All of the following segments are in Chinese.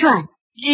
传。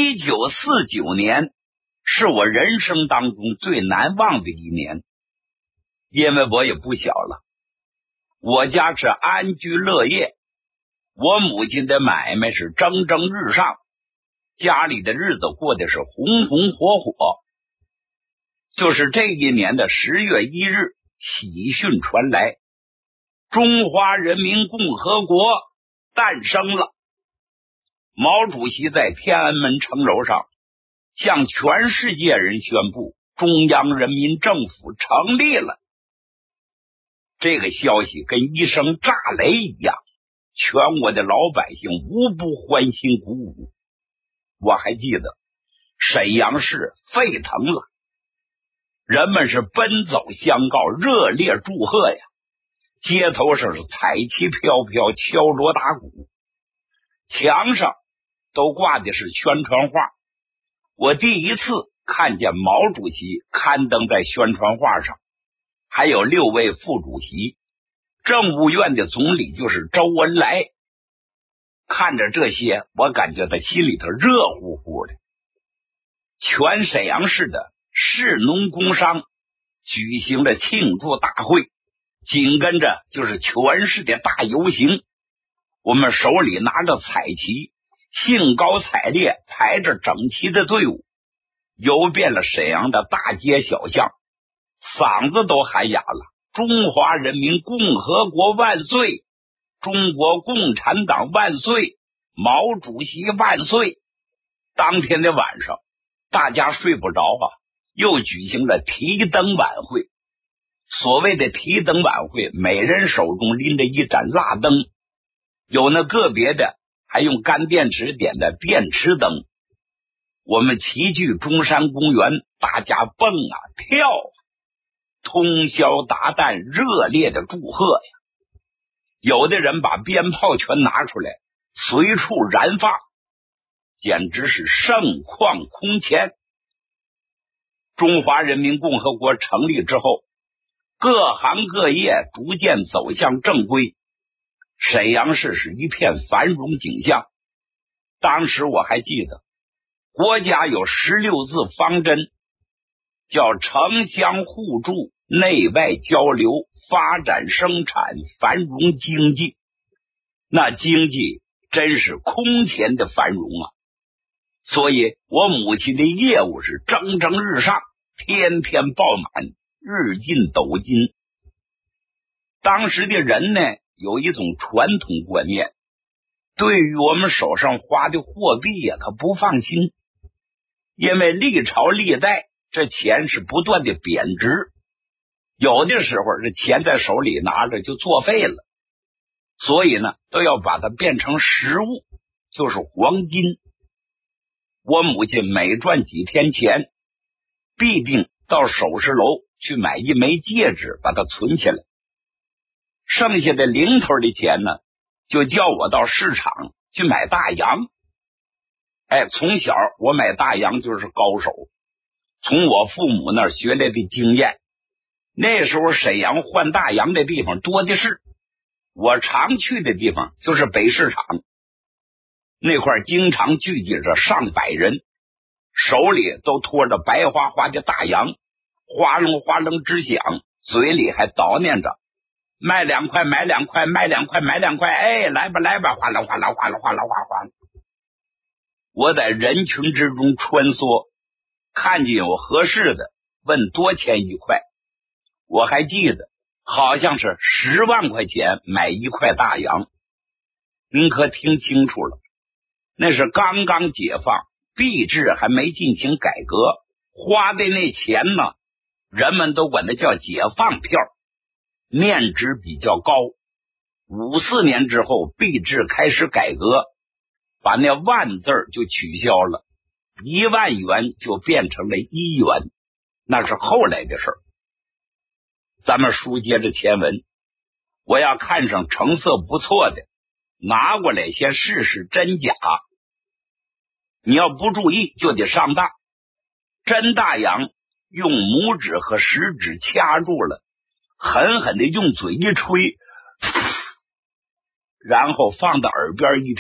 1949年是我人生当中最难忘的一年，因为我也不小了，我家是安居乐业，我母亲的买卖是蒸蒸日上，家里的日子过得是红红火火。就是这一年的10月1日，喜讯传来，中华人民共和国诞生了。毛主席在天安门城楼上向全世界人宣布，中央人民政府成立了。这个消息跟一声炸雷一样，全国的老百姓无不欢欣鼓舞。我还记得沈阳市沸腾了，人们是奔走相告，热烈祝贺呀！街头上是彩旗飘飘，敲锣打鼓，墙上都挂的是宣传画。我第一次看见毛主席刊登在宣传画上，还有6位副主席，政务院的总理就是周恩来。看着这些，我感觉到心里头热乎乎的。全沈阳市的市农工商举行了庆祝大会，紧跟着就是全市的大游行。我们手里拿着彩旗，兴高采烈排着整齐的队伍，游遍了沈阳的大街小巷，嗓子都喊哑了，中华人民共和国万岁，中国共产党万岁，毛主席万岁。当天的晚上，大家睡不着啊，又举行了提灯晚会。所谓的提灯晚会，每人手中拎着一盏蜡灯，有那个别的还用干电池点的电池灯。我们齐聚中山公园，大家蹦啊跳啊，通宵达旦，热烈的祝贺呀！有的人把鞭炮全拿出来，随处燃放，简直是盛况空前。中华人民共和国成立之后，各行各业逐渐走向正规，沈阳市是一片繁荣景象。当时我还记得，国家有16字方针，叫城乡互助，内外交流，发展生产，繁荣经济。那经济真是空前的繁荣啊！所以我母亲的业务是蒸蒸日上，天天爆满，日进斗金。当时的人呢，有一种传统观念，对于我们手上花的货币呀，他不放心，因为历朝历代这钱是不断的贬值，有的时候这钱在手里拿着就作废了，所以呢，都要把它变成实物，就是黄金。我母亲每赚几天钱，必定到首饰楼去买一枚戒指，把它存起来。剩下的零头的钱呢，就叫我到市场去买大洋。从小我买大洋就是高手，从我父母那儿学来的经验。那时候沈阳换大洋的地方多的是，我常去的地方就是北市场，那块经常聚集着上百人，手里都拖着白花花的大洋，哗隆哗隆直响，嘴里还叨念着卖2块买2块，卖2块买2块，来吧来吧，哗啦哗啦哗啦哗啦哗哗。我在人群之中穿梭，看见有合适的，问多钱1块。我还记得好像是10万块钱买1块大洋。您可听清楚了，那是刚刚解放，币制还没进行改革，花的那钱呢，人们都管它叫解放票，面值比较高。54年之后，币制开始改革，把那万字就取消了，1万元就变成了1元，那是后来的事儿。咱们书接着前文，我要看上成色不错的，拿过来先试试真假。你要不注意就得上当。真大洋用拇指和食指掐住了，狠狠的用嘴一吹，然后放到耳边一听，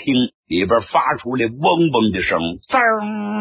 里边发出来嗡嗡的声，滋儿，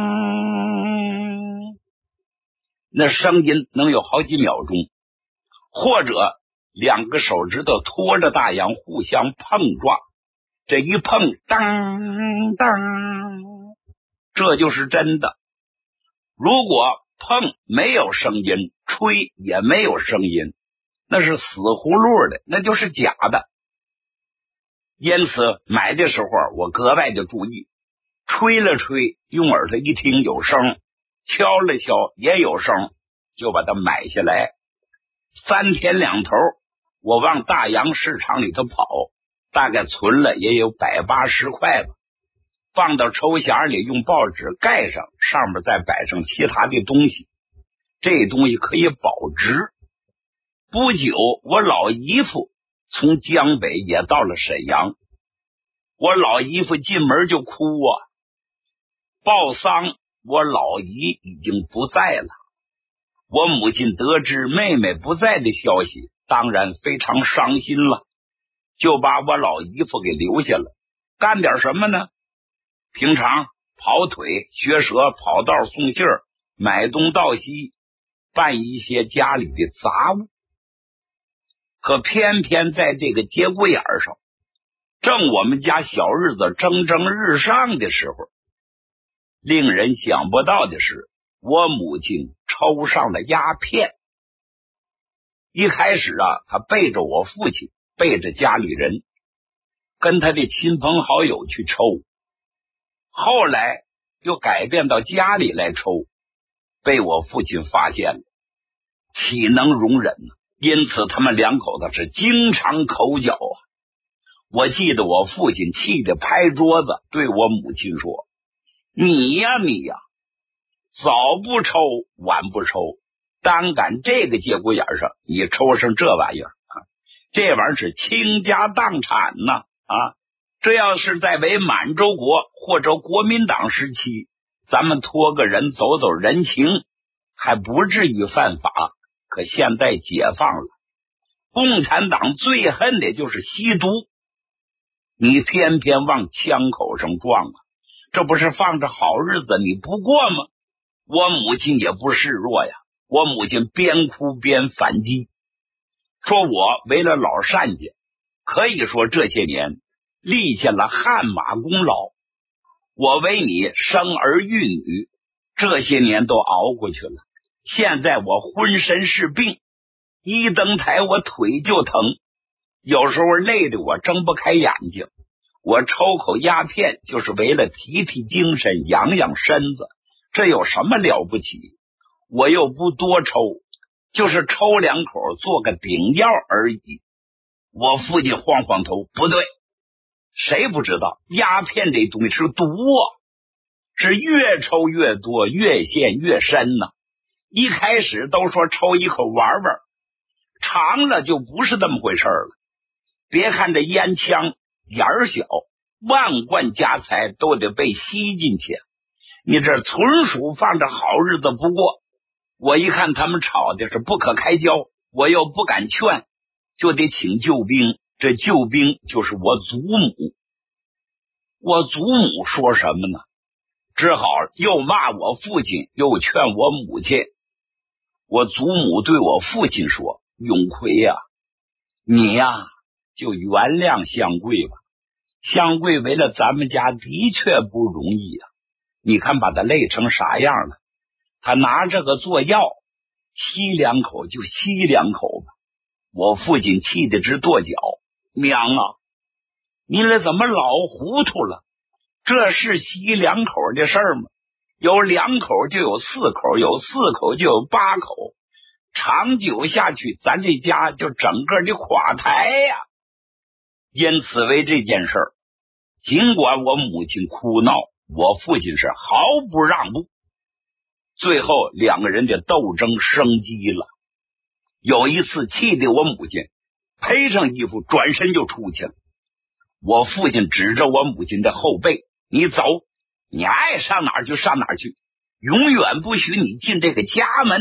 那声音能有好几秒钟，或者两个手指头托着大洋互相碰撞，这一碰，当当，这就是真的。如果碰没有声音，吹也没有声音，那是死葫芦的，那就是假的。因此买的时候我格外的注意，吹了吹用耳朵一听有声，敲了敲也有声，就把它买下来。3天2头我往大洋市场里头跑，大概存了也有180块吧，放到抽匣里，用报纸盖上，上面再摆上其他的东西，这东西可以保值。不久我老姨夫从江北也到了沈阳，我老姨夫进门就哭啊，报丧我老姨已经不在了。我母亲得知妹妹不在的消息，当然非常伤心了，就把我老姨夫给留下了，干点什么呢？平常跑腿学舌，跑道送信儿，买东道西，办一些家里的杂物。可偏偏在这个节骨眼上，正我们家小日子蒸蒸日上的时候，令人想不到的是，我母亲抽上了鸦片。一开始她背着我父亲，背着家里人，跟他的亲朋好友去抽，后来又改变到家里来抽，被我父亲发现了，岂能容忍呢？因此他们两口子是经常口角啊。我记得我父亲气得拍桌子，对我母亲说，你呀，早不抽晚不抽，单赶这个节骨眼上你抽上这玩意儿啊，这玩意儿是倾家荡产呐啊！这要是在为满洲国或者国民党时期，咱们托个人走走人情还不至于犯法，可现在解放了，共产党最恨的就是吸毒，你偏偏往枪口上撞啊，这不是放着好日子你不过吗？我母亲也不示弱呀，我母亲边哭边反击，说我为了老单家，可以说这些年立下了汗马功劳，我为你生儿育女，这些年都熬过去了，现在我浑身是病，一登台我腿就疼，有时候累得我睁不开眼睛，我抽口鸦片就是为了提提精神，养养身子，这有什么了不起？我又不多抽，就是抽2口做个顶药而已。我父亲晃晃头，不对，谁不知道鸦片这东西是毒啊，是越抽越多，越陷越深呢。一开始都说抽一口玩玩，长了就不是这么回事了。别看这烟枪眼儿小，万贯家财都得被吸进去，你这纯属放着好日子不过。我一看他们吵的是不可开交，我又不敢劝，就得请救兵，这救兵就是我祖母。我祖母说什么呢？只好又骂我父亲，又劝我母亲。我祖母对我父亲说，永奎呀，你呀就原谅香桂吧，香桂为了咱们家的确不容易啊，你看把他累成啥样了，他拿这个做药，吸2口就吸2口吧。我父亲气得直跺脚，娘啊，你俩怎么老糊涂了？这是吸2口的事儿吗？有2口就有4口，有4口就有8口，长久下去咱这家就整个的垮台呀。因此为这件事儿，尽管我母亲哭闹，我父亲是毫不让步，最后2个人的斗争升级了。有一次气得我母亲披上衣服转身就出去了，我父亲指着我母亲的后背，你走，你爱上哪儿就上哪儿去，永远不许你进这个家门。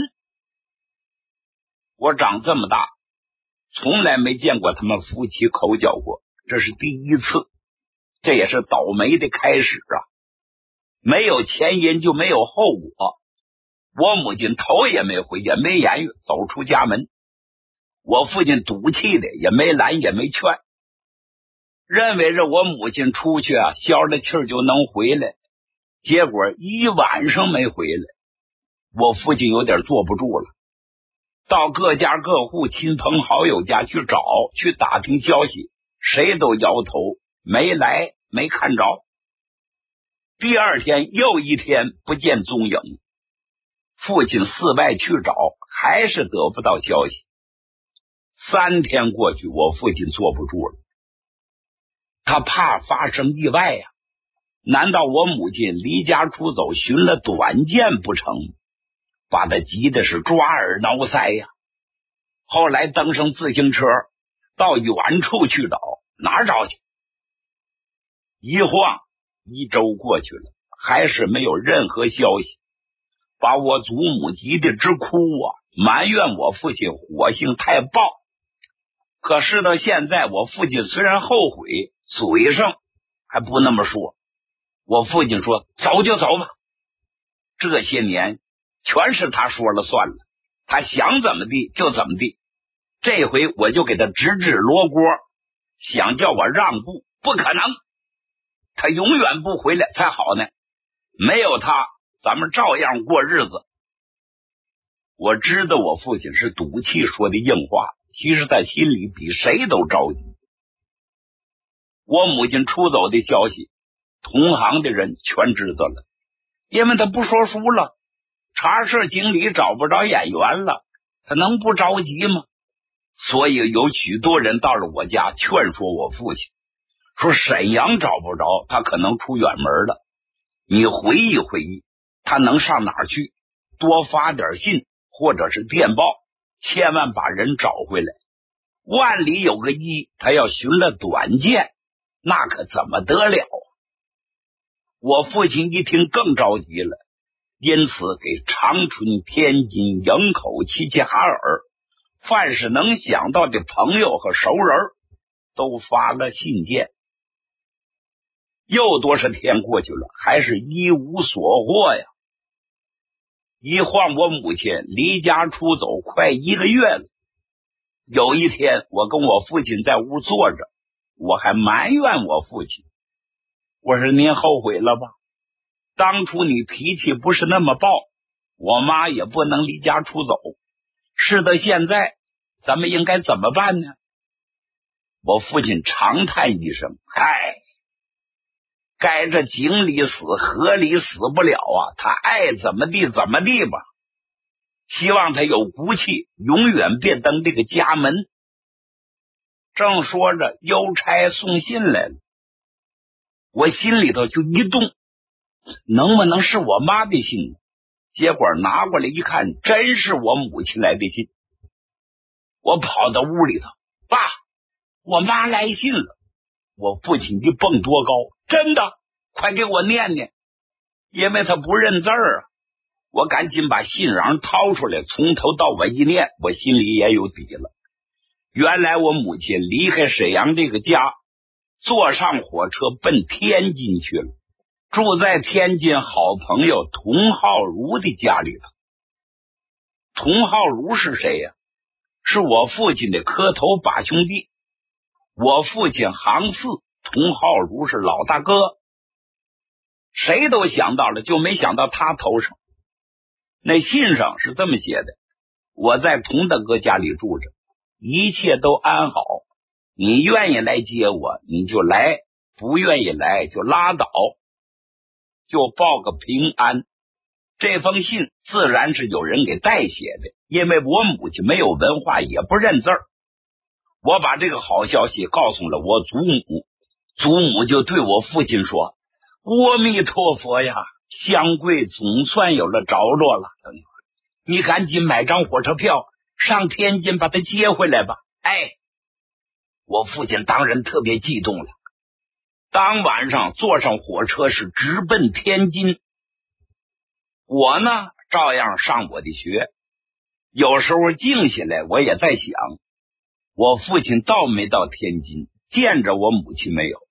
我长这么大从来没见过他们夫妻口角过，这是第一次。 这也是倒霉的开始啊！没有前因就没有后果。我母亲头也没回，也没言语，走出家门。我父亲赌气的也没拦也没劝，认为着我母亲出去啊，消了气儿就能回来。结果一晚上没回来，我父亲有点坐不住了，到各家各户亲朋好友家去找，去打听消息，谁都摇头，没来，没看着。第二天又一天不见踪影，父亲四外去找，还是得不到消息。3天过去，我父亲坐不住了，他怕发生意外呀，难道我母亲离家出走寻了短见不成？把他急的是抓耳挠腮呀。后来登上自行车到远处去找，哪儿找去？一晃1周过去了，还是没有任何消息，把我祖母急得直哭啊，埋怨我父亲火性太暴。可是到现在，我父亲虽然后悔，嘴上还不那么说。我父亲说走就走吧，这些年全是他说了算了，他想怎么地就怎么地。这回我就给他直指罗锅，想叫我让步，不可能，他永远不回来才好呢。没有他，咱们照样过日子。我知道我父亲是赌气说的硬话，其实在心里比谁都着急。我母亲出走的消息，同行的人全知道了，因为他不说书了，茶社经理找不着演员了，他能不着急吗？所以有许多人到了我家劝说我父亲，说沈阳找不着，他可能出远门了，你回忆回忆他能上哪儿去，多发点信或者是电报，千万把人找回来。万里有个一，他要寻了短见，那可怎么得了啊？我父亲一听更着急了，因此给长春、天津、营口、齐齐哈尔凡是能想到的朋友和熟人都发了信件。又多少天过去了，还是一无所获呀。一晃我母亲离家出走快1个月了。有一天我跟我父亲在屋坐着，我还埋怨我父亲，我说您后悔了吧，当初你脾气不是那么暴，我妈也不能离家出走，是的，现在咱们应该怎么办呢？我父亲长叹一声，唉，该这井里死河里死不了啊，他爱怎么地怎么地吧，希望他有骨气，永远别登这个家门。正说着，邮差送信来了，我心里头就一动，能不能是我妈的信呢？结果拿过来一看，真是我母亲来的信。我跑到屋里头，爸，我妈来信了。我父亲一蹦多高，真的，快给我念念，因为他不认字儿啊。我赶紧把信瓤掏出来，从头到尾一念，我心里也有底了。原来我母亲离开沈阳这个家，坐上火车奔天津去了，住在天津好朋友童浩如的家里头。童浩如是谁呀？是我父亲的磕头把兄弟，我父亲行四，童浩如是老大哥。谁都想到了，就没想到他头上。那信上是这么写的，我在童大哥家里住着，一切都安好，你愿意来接我你就来，不愿意来就拉倒，就报个平安。这封信自然是有人给代写的，因为我母亲没有文化，也不认字儿。我把这个好消息告诉了我祖母，祖母就对我父亲说，阿弥陀佛呀，香桂总算有了着落了，你赶紧买张火车票上天津把他接回来吧。哎，我父亲当然特别激动了，当晚上坐上火车是直奔天津。我呢照样上我的学，有时候静下来我也在想，我父亲到没到天津，见着我母亲没有？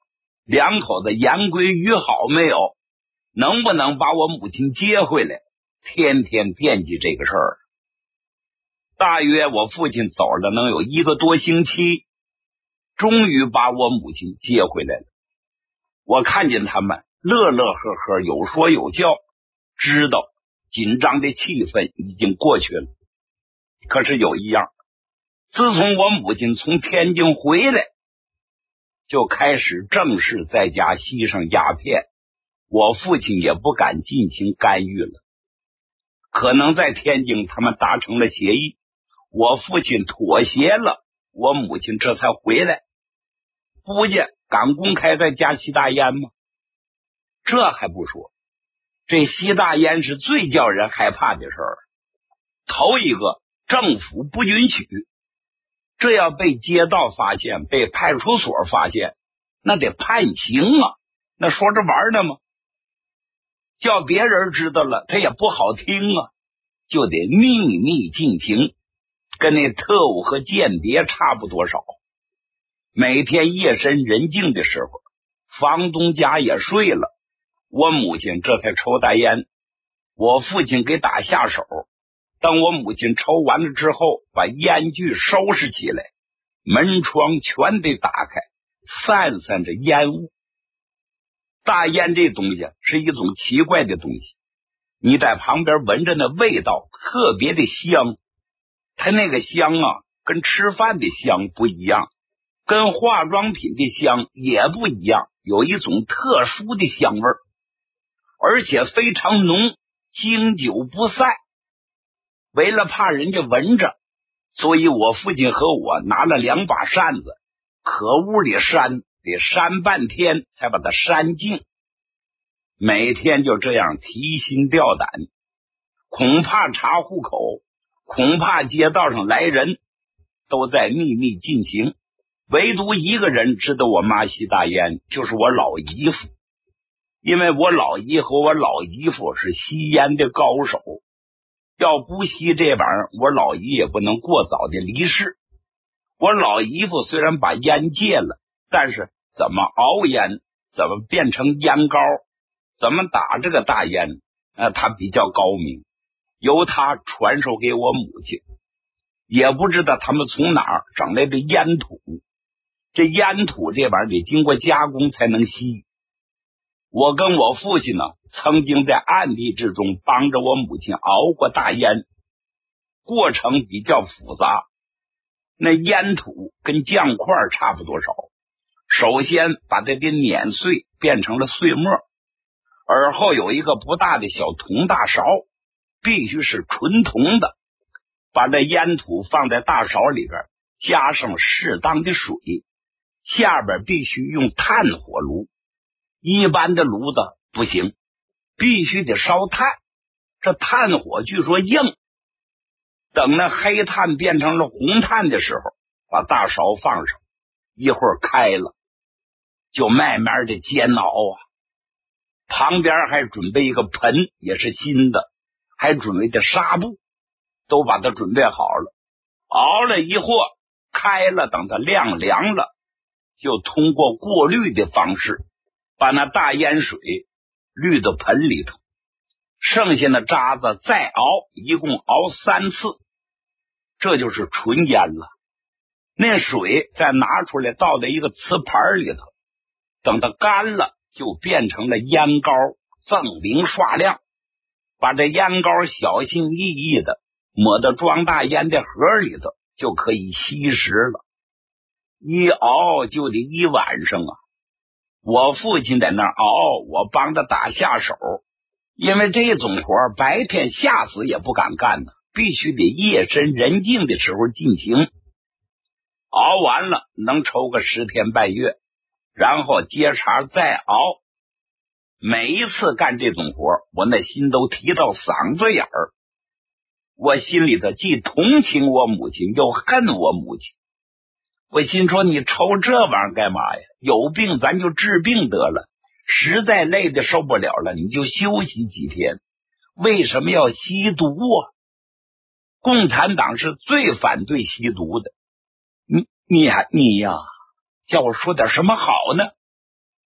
两口子言归于好没有？能不能把我母亲接回来？天天惦记这个事儿。大约我父亲走了能有1个多星期，终于把我母亲接回来了。我看见他们乐乐呵呵，有说有笑，知道紧张的气氛已经过去了。可是有一样，自从我母亲从天津回来，就开始正式在家吸上鸦片，我父亲也不敢进行干预了。可能在天津他们达成了协议，我父亲妥协了，我母亲这才回来。不见敢公开在家吸大烟吗？这还不说，这吸大烟是最叫人害怕的事儿。头一个，政府不允许，这要被街道发现，被派出所发现，那得判刑啊，那说着玩的吗？叫别人知道了他也不好听啊，就得秘密进行，跟那特务和间谍差不多少。每天夜深人静的时候，房东家也睡了，我母亲这才抽大烟，我父亲给打下手。等我母亲抽完了之后，把烟具收拾起来，门窗全得打开，散散着烟雾。大烟这东西是一种奇怪的东西，你在旁边闻着那味道特别的香，它那个香啊，跟吃饭的香不一样，跟化妆品的香也不一样，有一种特殊的香味儿，而且非常浓，经久不散。为了怕人家闻着，所以我父亲和我拿了2把扇子，可屋里扇，得扇半天才把它扇净。每天就这样提心吊胆，恐怕查户口，恐怕街道上来人，都在秘密进行。唯独一个人知道我妈吸大烟，就是我老姨夫。因为我老姨和我老姨夫是吸烟的高手，要不吸这玩意儿，我老姨也不能过早的离世。我老姨夫虽然把烟戒了，但是怎么熬烟，怎么变成烟膏，怎么打这个大烟，他比较高明，由他传授给我母亲。也不知道他们从哪儿整来的烟土，这烟土这玩意儿得经过加工才能吸。我跟我父亲呢，曾经在暗地之中帮着我母亲熬过大烟，过程比较复杂。那烟土跟酱块差不多少，首先把它给碾碎，变成了碎末，而后有一个不大的小铜大勺，必须是纯铜的，把这烟土放在大勺里边，加上适当的水，下边必须用炭火炉，一般的炉子不行，必须得烧炭，这炭火据说硬。等那黑炭变成了红炭的时候，把大勺放上，一会儿开了，就慢慢的煎熬啊。旁边还准备一个盆，也是新的，还准备的纱布，都把它准备好了。熬了一会儿，开了，等它晾凉了，就通过过滤的方式把那大烟水滤到盆里头，剩下的渣子再熬，一共熬3次，这就是纯烟了。那水再拿出来倒在一个瓷盘里头，等它干了就变成了烟膏，锃明刷亮。把这烟膏小心翼翼的抹到装大烟的盒里头，就可以吸食了。一熬就得一晚上啊！我父亲在那熬，我帮着打下手，因为这种活白天吓死也不敢干呢，必须得夜深人静的时候进行。熬完了能抽个10天半月，然后接茬再熬。每一次干这种活，我那心都提到嗓子眼儿。我心里头既同情我母亲，又恨我母亲。我心说，你抽这玩意儿干嘛呀？有病咱就治病得了，实在累的受不了了，你就休息几天。为什么要吸毒啊？共产党是最反对吸毒的。你呀，叫我说点什么好呢？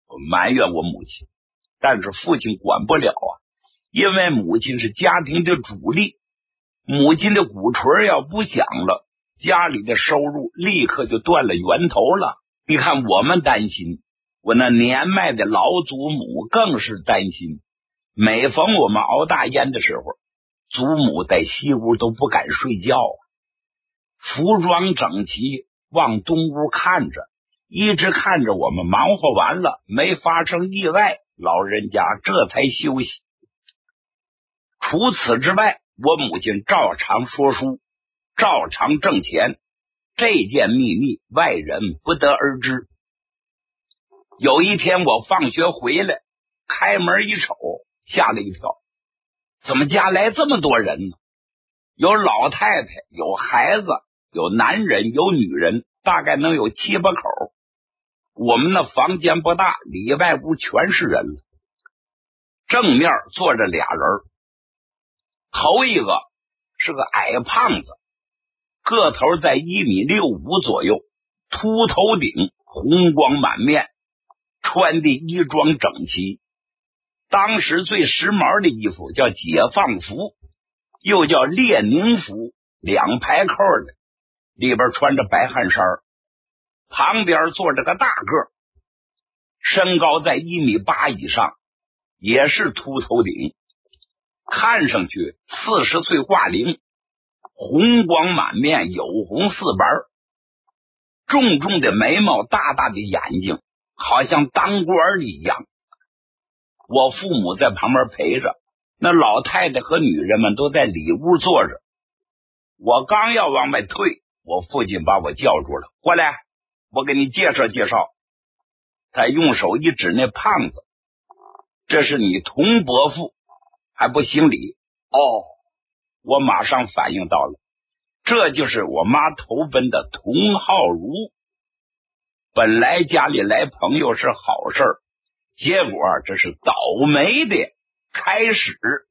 我埋怨我母亲，但是父亲管不了啊，因为母亲是家庭的主力，母亲的鼓槌要不响了，家里的收入立刻就断了源头了。你看我们担心，我那年迈的老祖母更是担心。每逢我们熬大烟的时候，祖母在西屋都不敢睡觉啊，服装整齐，往东屋看着，一直看着我们忙活完了，没发生意外，老人家这才休息。除此之外，我母亲照常说书，照常挣钱，这件秘密外人不得而知。有一天我放学回来，开门一瞅，吓了一跳，怎么家来这么多人呢？有老太太，有孩子，有男人，有女人，大概能有7、8口。我们那房间不大，里外屋全是人了。正面坐着俩人，头一个是个矮胖子，个头在1.65米左右，秃头顶，红光满面，穿的衣装整齐。当时最时髦的衣服叫解放服，又叫列宁服，2排扣的，里边穿着白汗衫。旁边坐着个大个，身高在1.8米以上，也是秃头顶，看上去40岁挂零，红光满面，有红四白，重重的眉毛，大大的眼睛，好像当官的一样。我父母在旁边陪着，那老太太和女人们都在里屋坐着。我刚要往外退，我父亲把我叫住了，过来，我给你介绍介绍。他用手一指那胖子，这是你童伯父，还不行礼。哦，我马上反应到了，这就是我妈投奔的童浩如。本来家里来朋友是好事儿，结果这是倒霉的开始。